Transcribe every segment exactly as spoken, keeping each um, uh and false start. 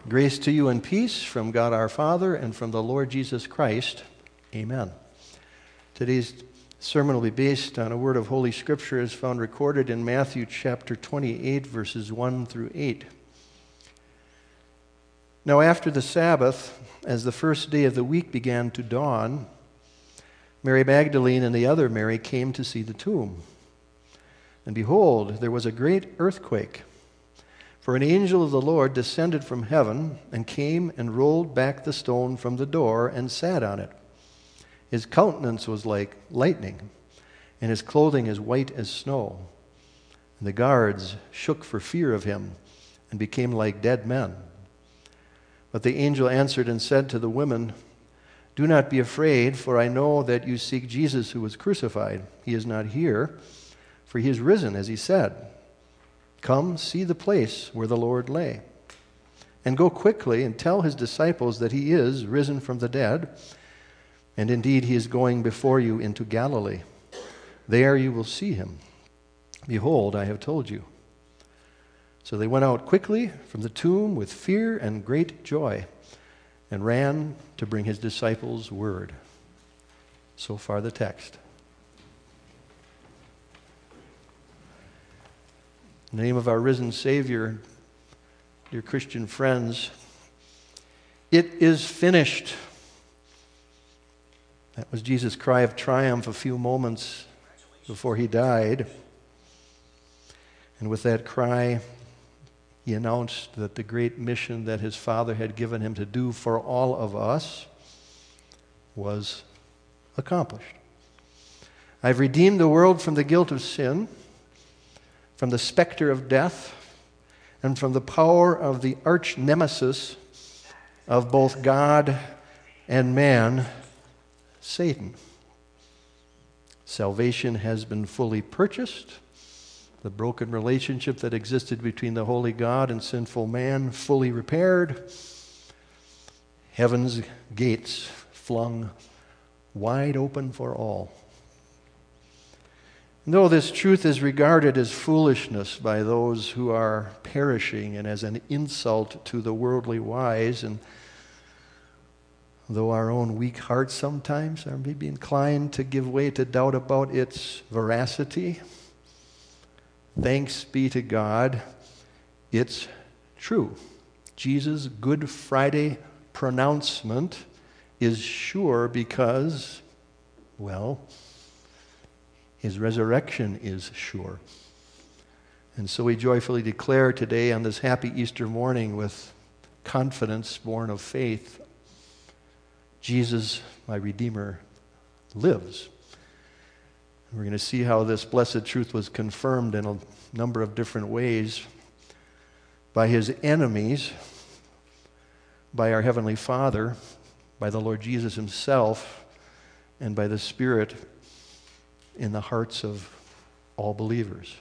Grace to you and peace from God our Father and from the Lord Jesus Christ. Amen. Today's sermon will be based on a word of Holy Scripture as found recorded in Matthew chapter twenty-eight, verses one through eight. Now after the Sabbath, as the first day of the week began to dawn, Mary Magdalene and the other Mary came to see the tomb. And behold, there was a great earthquake. For an angel of the Lord descended from heaven and came and rolled back the stone from the door and sat on it. His countenance was like lightning, and his clothing as white as snow. And the guards shook for fear of him and became like dead men. But the angel answered and said to the women, "Do not be afraid, for I know that you seek Jesus who was crucified. He is not here, for he is risen, as he said. Come, see the place where the Lord lay. And go quickly and tell his disciples that he is risen from the dead. And indeed, he is going before you into Galilee. There you will see him. Behold, I have told you." So they went out quickly from the tomb with fear and great joy and ran to bring his disciples word. So far the text. In the name of our risen Savior, dear Christian friends, it is finished. That was Jesus' cry of triumph a few moments before he died. And with that cry, he announced that the great mission that his Father had given him to do for all of us was accomplished. I've redeemed the world from the guilt of sin, from the specter of death, and from the power of the arch nemesis of both God and man, Satan. Salvation has been fully purchased. The broken relationship that existed between the holy God and sinful man fully repaired. Heaven's gates flung wide open for all. Though this truth is regarded as foolishness by those who are perishing and as an insult to the worldly wise, and though our own weak hearts sometimes are maybe inclined to give way to doubt about its veracity, thanks be to God, it's true. Jesus' Good Friday pronouncement is sure because, well, his resurrection is sure. And so we joyfully declare today on this happy Easter morning with confidence born of faith, Jesus, my Redeemer, lives. And we're going to see how this blessed truth was confirmed in a number of different ways by his enemies, by our Heavenly Father, by the Lord Jesus himself, and by the Spirit in the hearts of all believers.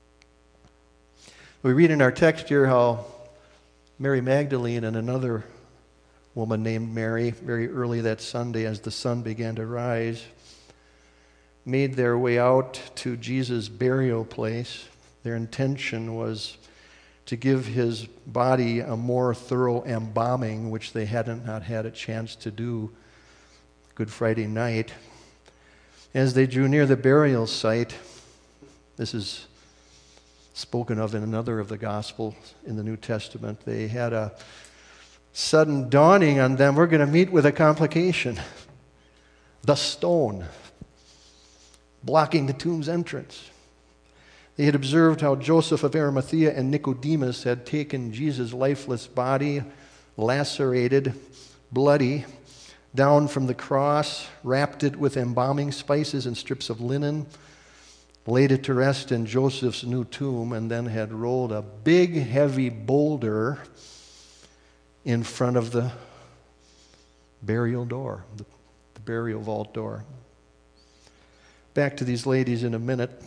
We read in our text here how Mary Magdalene and another woman named Mary, very early that Sunday as the sun began to rise, made their way out to Jesus' burial place. Their intention was to give his body a more thorough embalming, which they hadn't not had a chance to do Good Friday night. As they drew near the burial site, this is spoken of in another of the Gospels in the New Testament, they had a sudden dawning on them, we're going to meet with a complication. The stone blocking the tomb's entrance. They had observed how Joseph of Arimathea and Nicodemus had taken Jesus' lifeless body, lacerated, bloody, down from the cross, wrapped it with embalming spices and strips of linen, laid it to rest in Joseph's new tomb, and then had rolled a big, heavy boulder in front of the burial door, the, the burial vault door. Back to these ladies in a minute.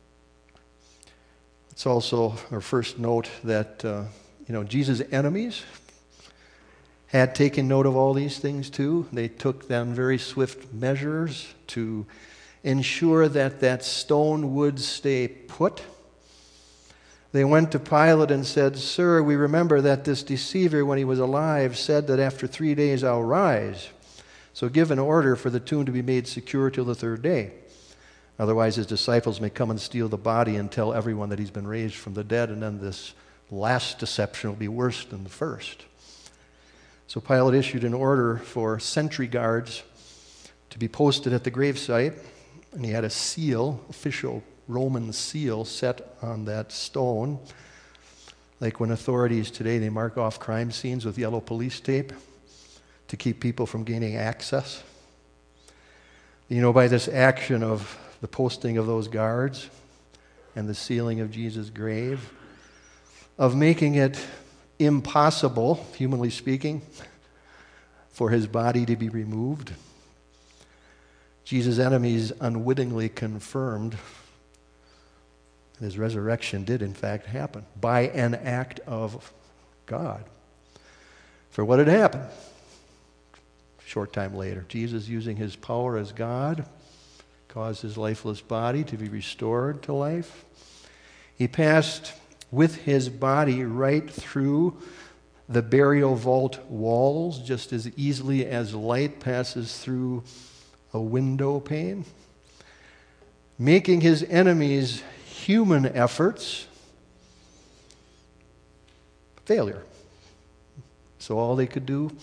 It's also our first note that, uh, you know, Jesus' enemies had taken note of all these things too. They took then very swift measures to ensure that that stone would stay put. They went to Pilate and said, "Sir, we remember that this deceiver, when he was alive, said that after three days I'll rise. So give an order for the tomb to be made secure till the third day. Otherwise his disciples may come and steal the body and tell everyone that he's been raised from the dead, and then this last deception will be worse than the first." So Pilate issued an order for sentry guards to be posted at the gravesite, and he had a seal, official Roman seal, set on that stone. Like when authorities today, they mark off crime scenes with yellow police tape to keep people from gaining access. You know, by this action of the posting of those guards and the sealing of Jesus' grave, of making it impossible, humanly speaking, for his body to be removed, Jesus' enemies unwittingly confirmed his resurrection did in fact happen by an act of God. For what had happened? A short time later, Jesus, using his power as God, caused his lifeless body to be restored to life. He passed with his body right through the burial vault walls, just as easily as light passes through a window pane, making his enemies' human efforts failure. So all they could do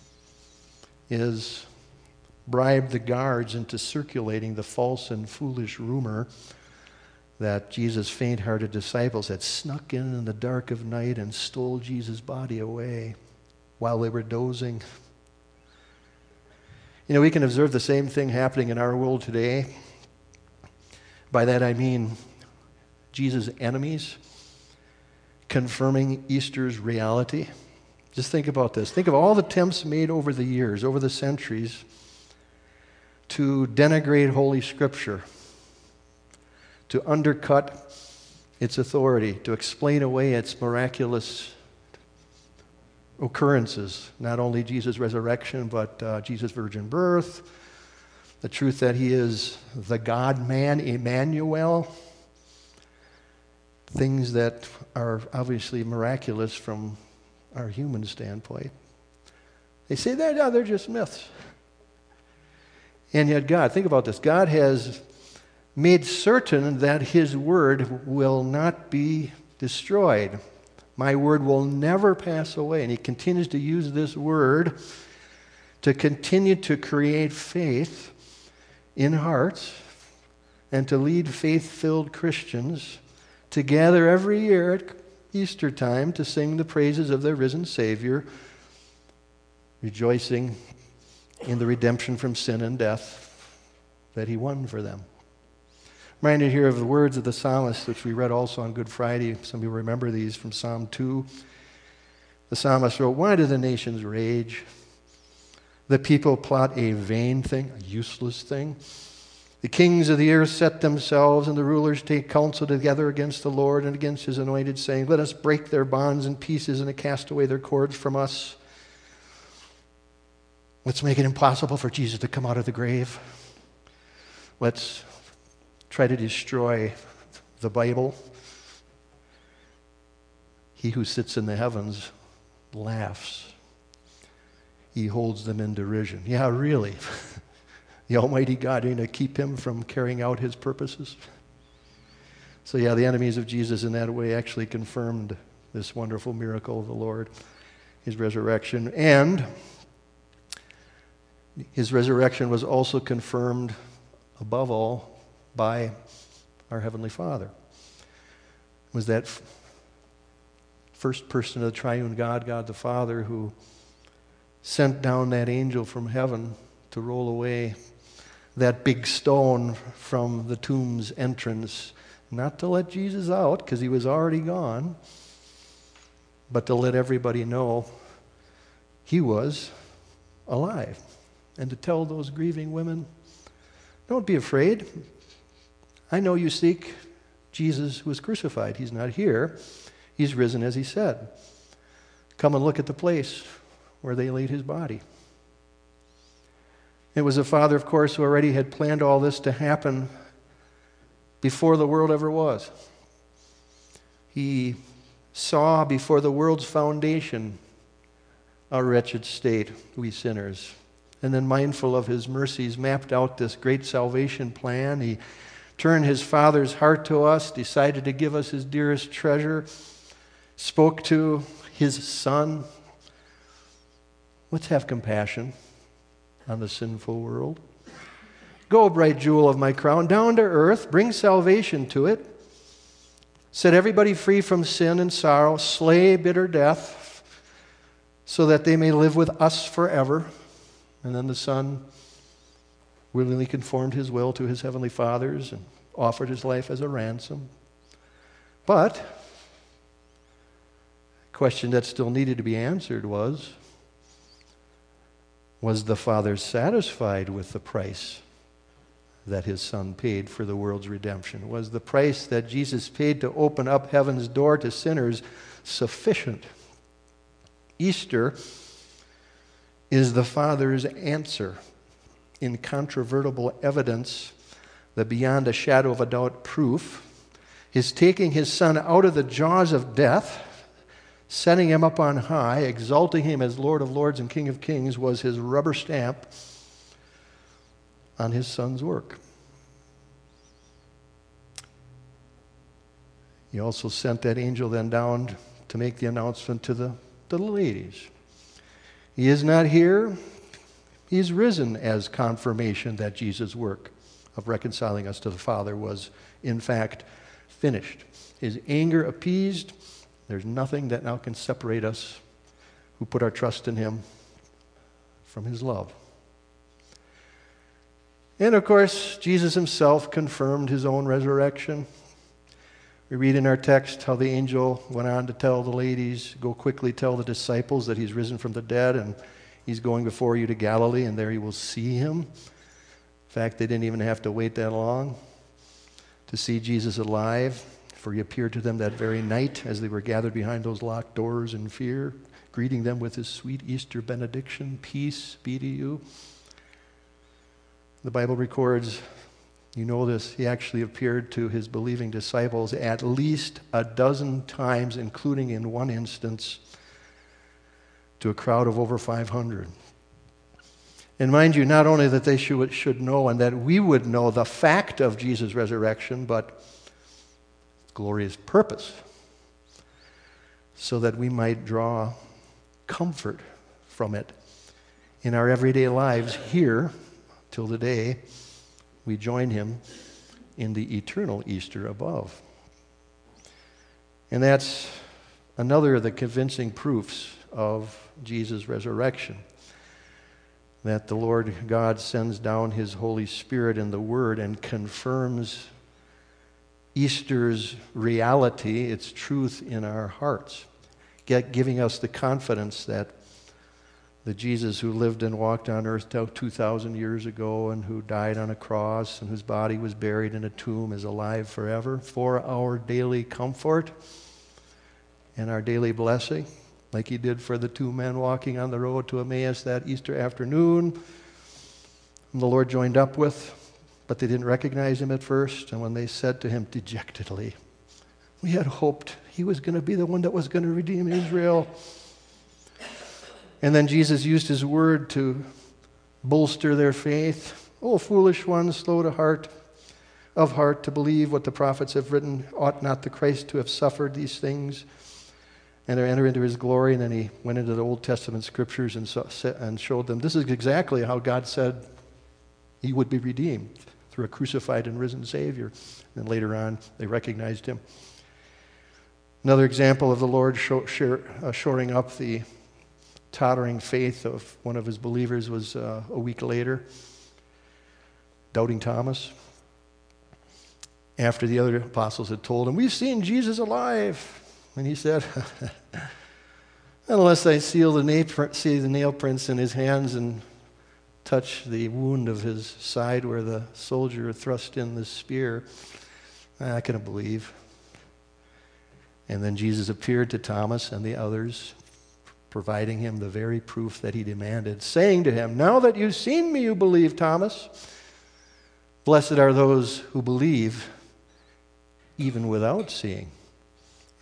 is bribe the guards into circulating the false and foolish rumor that Jesus' faint-hearted disciples had snuck in in the dark of night and stole Jesus' body away while they were dozing. You know, we can observe the same thing happening in our world today. By that I mean Jesus' enemies confirming Easter's reality. Just think about this. Think of all the attempts made over the years, over the centuries, to denigrate Holy Scripture, to undercut its authority, to explain away its miraculous occurrences, not only Jesus' resurrection, but uh, Jesus' virgin birth, the truth that he is the God-man, Emmanuel, things that are obviously miraculous from our human standpoint. They say that no, they're just myths. And yet God, think about this, God has made certain that his word will not be destroyed. My word will never pass away. And he continues to use this word to continue to create faith in hearts and to lead faith-filled Christians to gather every year at Easter time to sing the praises of their risen Savior, rejoicing in the redemption from sin and death that he won for them. Reminded here of the words of the psalmist, which we read also on Good Friday. Some of you remember these from Psalm two. The psalmist wrote, "Why do the nations rage? The people plot a vain thing," a useless thing. "The kings of the earth set themselves, and the rulers take counsel together against the Lord and against his anointed, saying, let us break their bonds in pieces and cast away their cords from us." Let's make it impossible for Jesus to come out of the grave. Let's try to destroy the Bible. He who sits in the heavens laughs. He holds them in derision. Yeah, really. The Almighty God, are you going to keep him from carrying out his purposes? So yeah, the enemies of Jesus in that way actually confirmed this wonderful miracle of the Lord, his resurrection. And his resurrection was also confirmed, above all, by our Heavenly Father. It was that f- first person of the triune God, God the Father, who sent down that angel from heaven to roll away that big stone from the tomb's entrance, not to let Jesus out because he was already gone, but to let everybody know he was alive, and to tell those grieving women, don't be afraid. I know you seek Jesus who was crucified. He's not here. He's risen as he said. Come and look at the place where they laid his body. It was the Father, of course, who already had planned all this to happen before the world ever was. He saw before the world's foundation our wretched state, we sinners. And then, mindful of his mercies, mapped out this great salvation plan. He turned his Father's heart to us, decided to give us his dearest treasure, spoke to his Son. Let's have compassion on the sinful world. Go, bright jewel of my crown, down to earth, bring salvation to it. Set everybody free from sin and sorrow, slay bitter death, so that they may live with us forever. And then the Son willingly conformed his will to his heavenly Father's and offered his life as a ransom. But the question that still needed to be answered was, was the Father satisfied with the price that his Son paid for the world's redemption? Was the price that Jesus paid to open up heaven's door to sinners sufficient? Easter is the Father's answer, incontrovertible evidence that beyond a shadow of a doubt proof, his taking his Son out of the jaws of death, setting him up on high, exalting him as Lord of Lords and King of Kings, was his rubber stamp on his Son's work. He also sent that angel then down to make the announcement to the, to the ladies. He is not here. He's risen as confirmation that Jesus' work of reconciling us to the Father was, in fact, finished. His anger appeased. There's nothing that now can separate us who put our trust in him from his love. And of course, Jesus himself confirmed his own resurrection. We read in our text how the angel went on to tell the ladies, go quickly tell the disciples that he's risen from the dead and he's going before you to Galilee and there you will see him. In fact, they didn't even have to wait that long to see Jesus alive, for he appeared to them that very night as they were gathered behind those locked doors in fear, greeting them with his sweet Easter benediction, peace be to you. The Bible records, you know this, he actually appeared to his believing disciples at least a dozen times, including in one instance to a crowd of over five hundred. And mind you, not only that they should, should know and that we would know the fact of Jesus' resurrection, but glorious purpose, so that we might draw comfort from it in our everyday lives here till the day we join him in the eternal Easter above. And that's another of the convincing proofs of Jesus' resurrection, that the Lord God sends down his Holy Spirit in the Word and confirms Easter's reality, its truth in our hearts, get, giving us the confidence that the Jesus who lived and walked on earth two thousand years ago and who died on a cross and whose body was buried in a tomb is alive forever for our daily comfort and our daily blessing, like he did for the two men walking on the road to Emmaus that Easter afternoon, whom the Lord joined up with, but they didn't recognize him at first. And when they said to him dejectedly, we had hoped he was going to be the one that was going to redeem Israel. And then Jesus used his word to bolster their faith. Oh, foolish ones, slow to heart, of heart to believe what the prophets have written. Ought not the Christ to have suffered these things and to enter into his glory? And then he went into the Old Testament scriptures and, so, and showed them this is exactly how God said he would be redeemed, through a crucified and risen Savior. And later on, they recognized him. Another example of the Lord show, share, uh, shoring up the tottering faith of one of his believers was uh, a week later, doubting Thomas. After the other apostles had told him, we've seen Jesus alive. And he said, unless I seal the nail, see the nail prints in his hands and touch the wound of his side where the soldier thrust in the spear, I cannot believe. And then Jesus appeared to Thomas and the others, providing him the very proof that he demanded, saying to him, now that you've seen me, you believe, Thomas. Blessed are those who believe even without seeing.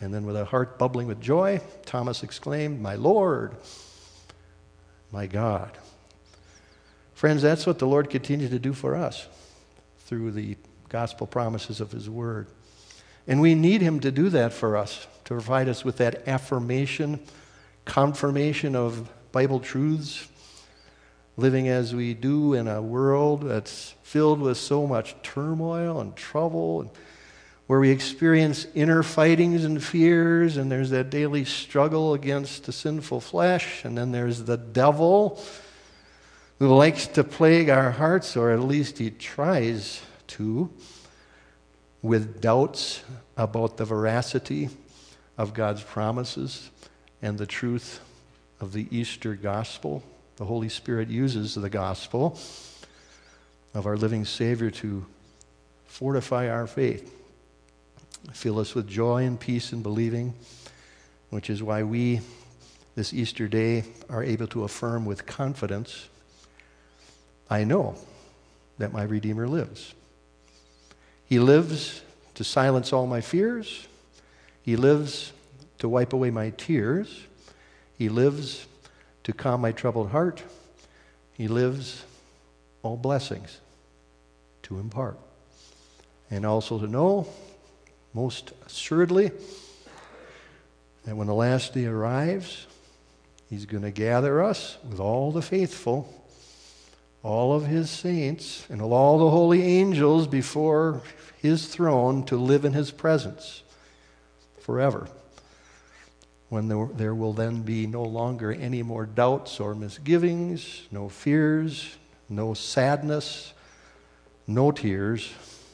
And then with a heart bubbling with joy, Thomas exclaimed, "My Lord, my God." Friends, that's what the Lord continues to do for us through the gospel promises of his word. And we need him to do that for us, to provide us with that affirmation, confirmation of Bible truths, living as we do in a world that's filled with so much turmoil and trouble, and where we experience inner fightings and fears, and there's that daily struggle against the sinful flesh, and then there's the devil who likes to plague our hearts, or at least he tries to, with doubts about the veracity of God's promises and the truth of the Easter gospel. The Holy Spirit uses the gospel of our living Savior to fortify our faith, fill us with joy and peace in believing, which is why we, this Easter day, are able to affirm with confidence, I know that my Redeemer lives. He lives to silence all my fears. He lives to wipe away my tears. He lives to calm my troubled heart. He lives all blessings to impart. And also to know, most assuredly, that when the last day arrives, he's going to gather us with all the faithful, all of his saints, and all the holy angels before his throne to live in his presence forever, when there, there will then be no longer any more doubts or misgivings, no fears, no sadness, no tears,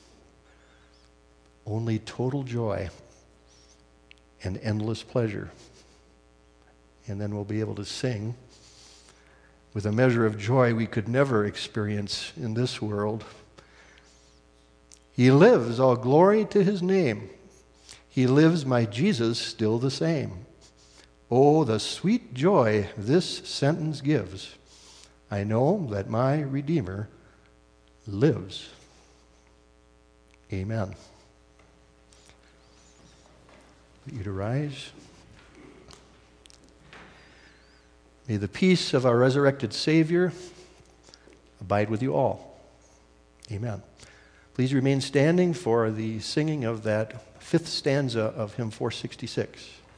only total joy and endless pleasure. And then we'll be able to sing with a measure of joy we could never experience in this world. He lives, all glory to his name. He lives, my Jesus, still the same. Oh, the sweet joy this sentence gives. I know that my Redeemer lives. Amen. I want you to rise. May the peace of our resurrected Savior abide with you all. Amen. Please remain standing for the singing of that fifth stanza of hymn four sixty-six.